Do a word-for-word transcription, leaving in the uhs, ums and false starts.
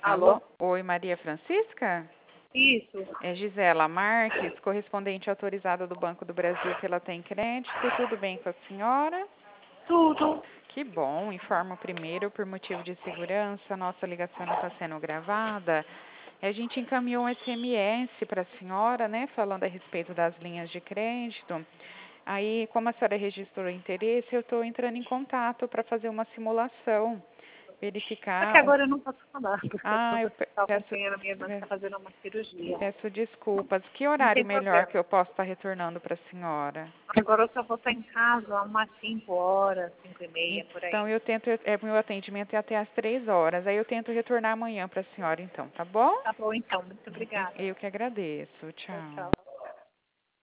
Alô? Alô? Oi, Maria Francisca? Isso. É Gisela Marques, correspondente autorizada do Banco do Brasil pela Tem Crédito. Tudo bem com a senhora? Tudo. Que bom. Informo primeiro, por motivo de segurança, nossa ligação não está sendo gravada. A gente encaminhou um S M S para a senhora, né, falando a respeito das linhas de crédito. Aí, como a senhora registrou interesse, eu estou entrando em contato para fazer uma simulação, Só que verificar. agora eu não posso falar, porque Ah, eu eu estou pe- peço, acompanhando a minha irmã que está fazendo uma cirurgia. peço desculpas. Que Não horário tem melhor problema. que eu posso estar retornando para a senhora? Agora eu só vou estar em casa umas cinco horas, cinco e meia, por aí. Então, eu tento, é, meu atendimento é até às três horas. Aí eu tento retornar amanhã para a senhora, então, tá bom? Tá bom, então. Muito obrigada. Eu que agradeço. Tchau, Tchau. tchau.